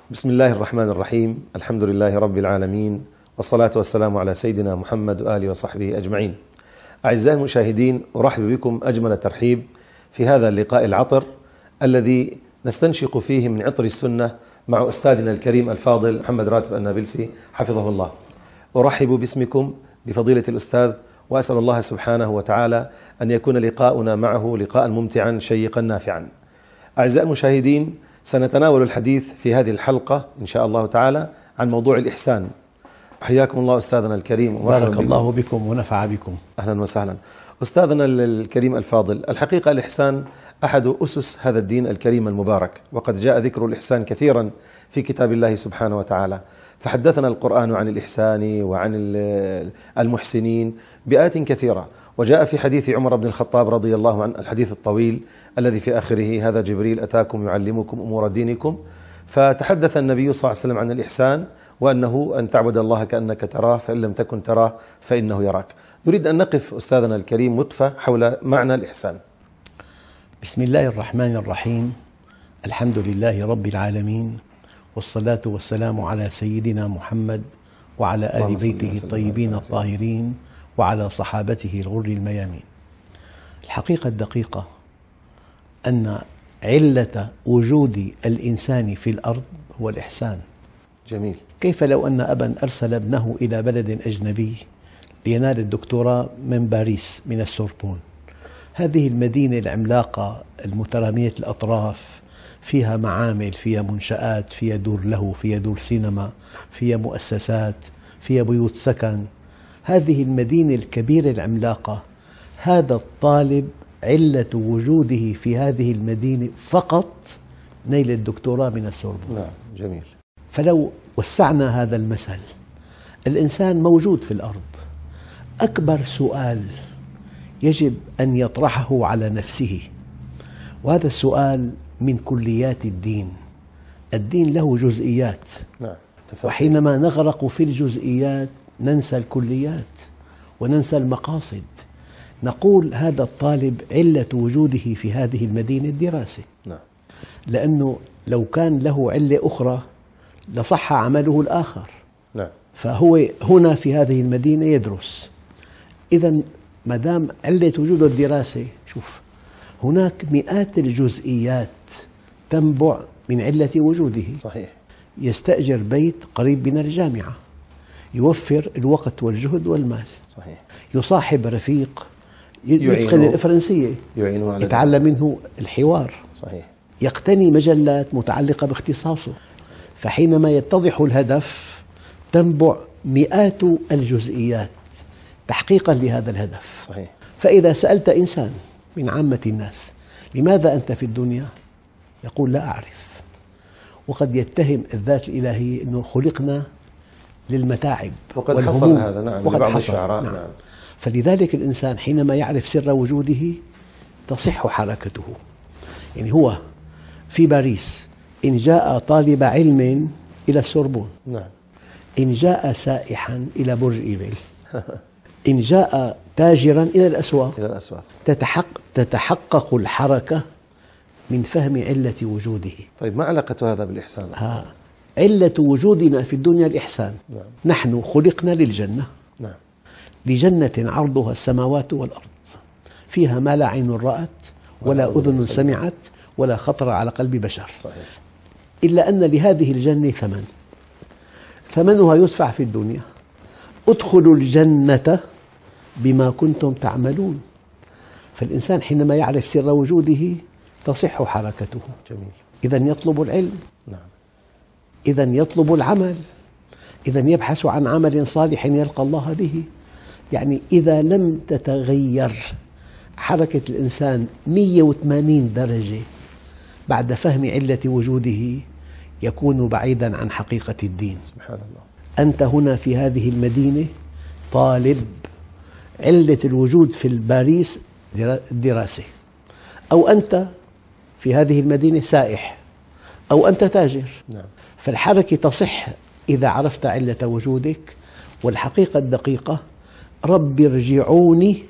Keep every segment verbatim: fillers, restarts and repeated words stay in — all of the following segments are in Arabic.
بسم الله الرحمن الرحيم. الحمد لله رب العالمين، والصلاة والسلام على سيدنا محمد وآله وصحبه أجمعين. أعزائي المشاهدين، أرحب بكم أجمل ترحيب في هذا اللقاء العطر الذي نستنشق فيه من عطر السنة مع أستاذنا الكريم الفاضل محمد راتب النابلسي حفظه الله. أرحب باسمكم بفضيلة الأستاذ، وأسأل الله سبحانه وتعالى أن يكون لقاؤنا معه لقاء ممتعا شيقا نافعا. أعزائي المشاهدين، سنتناول الحديث في هذه الحلقة إن شاء الله تعالى عن موضوع الإحسان. حياكم الله أستاذنا الكريم، بارك الله بكم ونفع بكم. أهلا وسهلا أستاذنا الكريم الفاضل. الحقيقة الإحسان أحد أسس هذا الدين الكريم المبارك، وقد جاء ذكر الإحسان كثيرا في كتاب الله سبحانه وتعالى، فحدثنا القرآن عن الإحسان وعن المحسنين بآيات كثيرة، وجاء في حديث عمر بن الخطاب رضي الله عنه الحديث الطويل الذي في آخره هذا جبريل أتاكم يعلمكم أمور دينكم، فتحدث النبي صلى الله عليه وسلم عن الإحسان وأنه أن تعبد الله كأنك تراه فإن لم تكن تراه فإنه يراك. نريد أن نقف أستاذنا الكريم وقفة حول معنى الإحسان. بسم الله الرحمن الرحيم. الحمد لله رب العالمين، والصلاة والسلام على سيدنا محمد وعلى آل بيته الطيبين الطاهرين وعلى صحابته الغر الميامين. الحقيقة الدقيقة أن علة وجود الإنسان في الأرض هو الإحسان. جميل. كيف لو أن أبا أرسل ابنه إلى بلد أجنبي لينال الدكتوراه من باريس من السوربون، هذه المدينة العملاقة المترامية الأطراف، فيها معامل، فيها منشآت، فيها دور له، فيها دور سينما، فيها مؤسسات، فيها بيوت سكن. هذه المدينة الكبيرة العملاقة، هذا الطالب علة وجوده في هذه المدينة فقط نيل الدكتوراه من السوربون. نعم. جميل. فلو وسعنا هذا المثل، الإنسان موجود في الأرض، أكبر سؤال يجب أن يطرحه على نفسه، وهذا السؤال من كليات الدين. الدين له جزئيات، نعم. وحينما نغرق في الجزئيات ننسى الكليات وننسى المقاصد. نقول هذا الطالب علة وجوده في هذه المدينة الدراسة، نعم. لأنه لو كان له علة أخرى لصح عمله الآخر. نعم. فهو هنا في هذه المدينة يدرس. إذا ما دام علة وجوده الدراسة، شوف هناك مئات الجزئيات تنبع من علة وجوده. صحيح. يستأجر بيت قريب من الجامعة، يوفر الوقت والجهد والمال. صحيح. يصاحب رفيق يتقن الفرنسية، يتعلم منه الحوار. صحيح. يقتني مجلات متعلقة باختصاصه. فحينما يتضح الهدف تنبع مئات الجزئيات تحقيقا لهذا الهدف. صحيح. فإذا سألت إنسان من عامة الناس لماذا أنت في الدنيا؟ يقول لا أعرف، وقد يتهم الذات الإلهية أنه خلقنا للمتاعب وقد والهموم. حصل هذا، نعم، وقد لبعض حصل. الشعراء. نعم. نعم. فلذلك الإنسان حينما يعرف سر وجوده تصح حركته. يعني هو في باريس، إن جاء طالب علم إلى السوربون، نعم، إن جاء سائحا إلى برج إيفل، إن جاء تاجرا إلى الأسواق، إلى الأسواق تتحقق, تتحقق الحركة من فهم علة وجوده. طيب، ما علاقة هذا بالإحسان؟ ها علة وجودنا في الدنيا الإحسان. نعم. نحن خلقنا للجنة. نعم. لجنة عرضها السماوات والأرض، فيها ما لا عين رأت ولا أذن سمعت ولا خطر على قلب بشر. صحيح. إلا أن لهذه الجنة ثمن، ثمنها يدفع في الدنيا. ادخلوا الجنة بما كنتم تعملون. فالإنسان حينما يعرف سر وجوده تصح حركته. جميل. إذن يطلب العلم، نعم، إذن يطلب العمل، إذن يبحث عن عمل صالح يلقى الله به. يعني إذا لم تتغير حركة الإنسان مئة وثمانين درجة بعد فهم علة وجوده يكون بعيدا عن حقيقة الدين. سبحان الله. أنت هنا في هذه المدينة طالب، علة الوجود في باريس الدراسة، أو أنت في هذه المدينة سائح، أو أنت تاجر. نعم. فالحركة تصح إذا عرفت علة وجودك. والحقيقة الدقيقة رب ارجعوني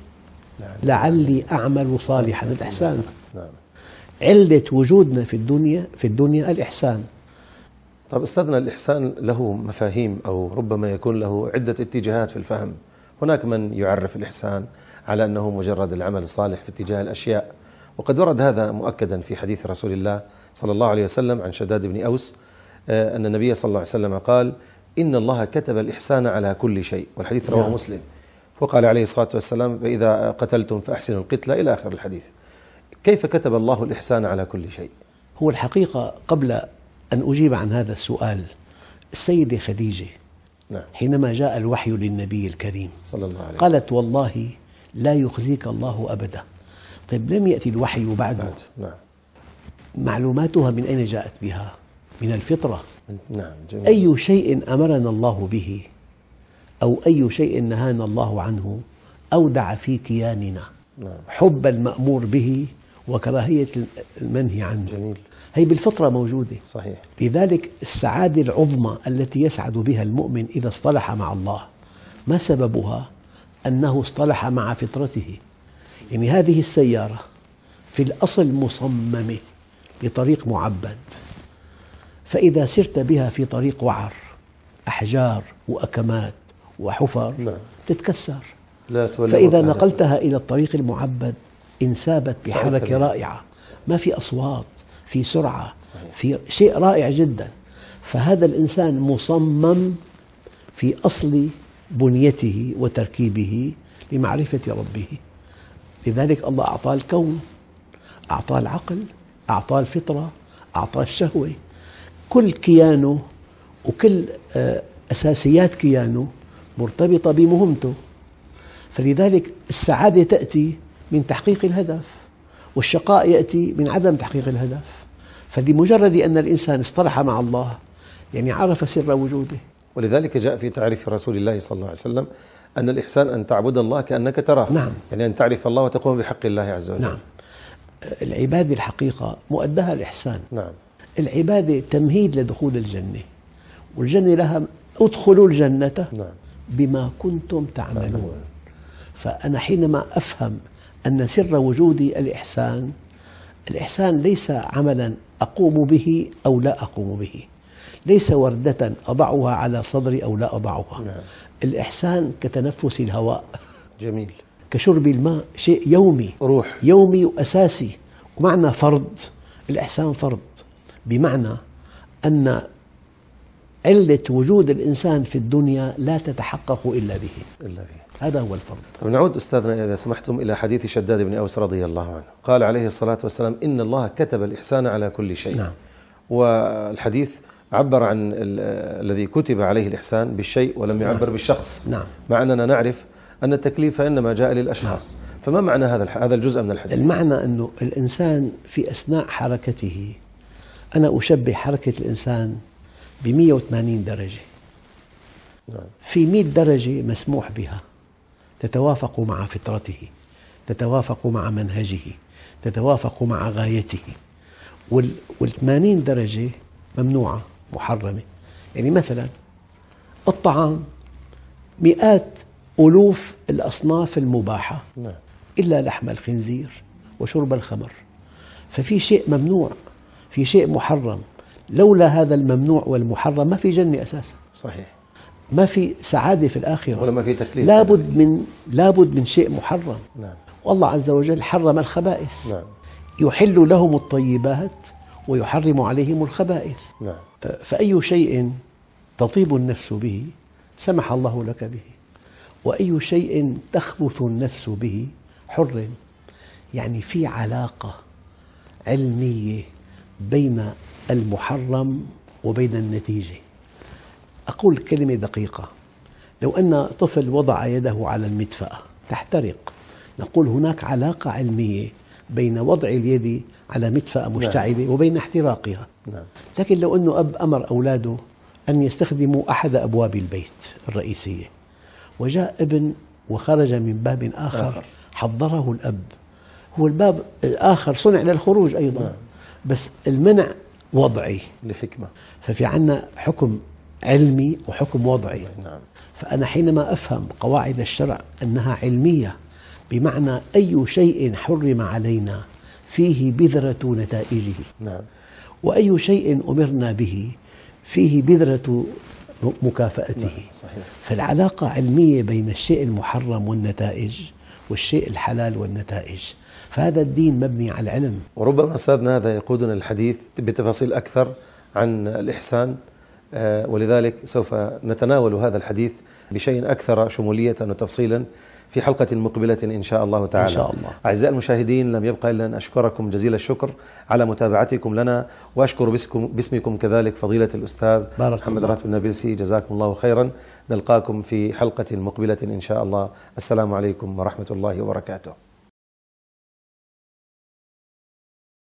لعلي أعمل صالحا، الإحسان. نعم. علة وجودنا في الدنيا في الدنيا الإحسان. طب أستاذنا، الإحسان له مفاهيم أو ربما يكون له عدة اتجاهات في الفهم. هناك من يعرف الإحسان على أنه مجرد العمل الصالح في اتجاه الأشياء، وقد ورد هذا مؤكدا في حديث رسول الله صلى الله عليه وسلم عن شداد بن أوس أن النبي صلى الله عليه وسلم قال: إن الله كتب الإحسان على كل شيء، والحديث رواه مسلم. وقال عليه الصلاة والسلام: فإذا قتلتم فأحسنوا القتلة، إلى آخر الحديث. كيف كتب الله الإحسان على كل شيء؟ هو الحقيقة قبل أن أجيب عن هذا السؤال، السيدة خديجة نعم. حينما جاء الوحي للنبي الكريم صلى الله عليه وسلم قالت: والله لا يخزيك الله أبدا. طيب لم يأتي الوحي بعده. بعد. نعم. معلوماتها من أين جاءت بها؟ من الفطرة. نعم. جميل. أي شيء أمرنا الله به أو أي شيء نهانا الله عنه أودع في كياننا نعم. حب المأمور به وكراهية المنهي عنه. جميل. هي بالفطرة موجودة. صحيح. لذلك السعادة العظمى التي يسعد بها المؤمن إذا اصطلح مع الله، ما سببها؟ أنه اصطلح مع فطرته. يعني هذه السيارة في الأصل مصممة لطريق معبد، فإذا سرت بها في طريق وعر، أحجار وأكمات وحفر، نعم. تتكسر. لا تولى فإذا وفاة. نقلتها إلى الطريق المعبد انسابت بحركة صحيح. رائعة، ما في أصوات، في سرعة، في شيء رائع جدا. فهذا الإنسان مصمم في أصل بنيته وتركيبه لمعرفة ربه. لذلك الله أعطاه الكون، أعطاه العقل، أعطاه الفطرة، أعطاه الشهوة. كل كيانه وكل أساسيات كيانه مرتبطة بمهمته. فلذلك السعادة تأتي من تحقيق الهدف، والشقاء يأتي من عدم تحقيق الهدف. فلمجرد أن الإنسان اصطلح مع الله يعني عرف سر وجوده. ولذلك جاء في تعريف رسول الله صلى الله عليه وسلم أن الإحسان أن تعبد الله كأنك تراه. نعم. يعني أن تعرف الله وتقوم بحق الله عز وجل. نعم. العبادة الحقيقة مؤدها الإحسان. نعم. العبادة تمهيد لدخول الجنة، والجنة لها ادخلوا الجنة نعم. بما كنتم تعملون. فأنا حينما أفهم أن سر وجودي الإحسان، الإحسان ليس عملا أقوم به أو لا أقوم به، ليس وردة أضعها على صدري أو لا أضعها. نعم. الإحسان كتنفس الهواء، جميل. كشرب الماء، شيء يومي، روح. يومي وأساسي. ومعنى فرض، الإحسان فرض بمعنى أن علة وجود الإنسان في الدنيا لا تتحقق إلا به. إلا به. هذا هو الفرض. طب نعود أستاذنا إذا سمحتم إلى حديث شداد بن أوس رضي الله عنه. قال عليه الصلاة والسلام: إن الله كتب الإحسان على كل شيء. نعم. والحديث عبر عن الذي كتب عليه الإحسان بالشيء ولم يعبر نعم. بالشخص. نعم. مع أننا نعرف أن التكليف إنما جاء للأشخاص. نعم. فما معنى هذا هذا الجزء من الحديث؟ المعنى أنه الإنسان في أثناء حركته، أنا أشبه حركة الإنسان ب مئة وثمانين درجة. نعم. في مئة درجة مسموح بها، تتوافق مع فطرته، تتوافق مع منهجه، تتوافق مع غايته. والثمانين درجة ممنوعة محرمة. يعني مثلا الطعام مئات ألوف الأصناف المباحة، نعم. إلا لحم الخنزير وشرب الخمر. ففي شيء ممنوع، في شيء محرم. لولا هذا الممنوع والمحرم ما في جنة أساسا. صحيح. ما في سعادة في الآخرة، ولا ما في تكليف. لابد من لابد من شيء محرم. نعم. والله عز وجل حرم الخبائث. نعم. يحل لهم الطيبات ويحرم عليهم الخبائث. نعم. فأي شيء تطيب النفس به سمح الله لك به، وأي شيء تخبث النفس به حرم. يعني في علاقة علمية بين المحرم وبين النتيجة. أقول كلمة دقيقة: لو أن طفل وضع يده على المدفأة تحترق، نقول هناك علاقة علمية بين وضع اليد على مدفأة مشتعلة نعم. وبين احتراقها. نعم. لكن لو أن أب أمر أولاده أن يستخدموا أحد أبواب البيت الرئيسية، وجاء ابن وخرج من باب آخر, آخر. حضره الأب، هو الباب الآخر صنع للخروج أيضا. نعم. بس المنع وضعي لحكمة. ففي عنا حكم علمي وحكم وضعي. نعم. فأنا حينما أفهم قواعد الشرع أنها علمية، بمعنى أي شيء حرم علينا فيه بذرة نتائجه. نعم. وأي شيء أمرنا به فيه بذرة مكافأته. صحيح. فالعلاقة علمية بين الشيء المحرم والنتائج والشيء الحلال والنتائج، فهذا الدين مبني على العلم. وربما أستاذنا هذا يقودنا الحديث بتفاصيل أكثر عن الإحسان، ولذلك سوف نتناول هذا الحديث بشيء أكثر شمولية وتفصيلا في حلقة مقبلة إن شاء الله تعالى. إن شاء الله. أعزائي المشاهدين، لم يبقى إلا أن أشكركم جزيل الشكر على متابعتكم لنا، وأشكر باسمكم, باسمكم كذلك فضيلة الأستاذ محمد راتب النابلسي، جزاكم الله خيرا. نلقاكم في حلقة مقبلة إن شاء الله. السلام عليكم ورحمة الله وبركاته.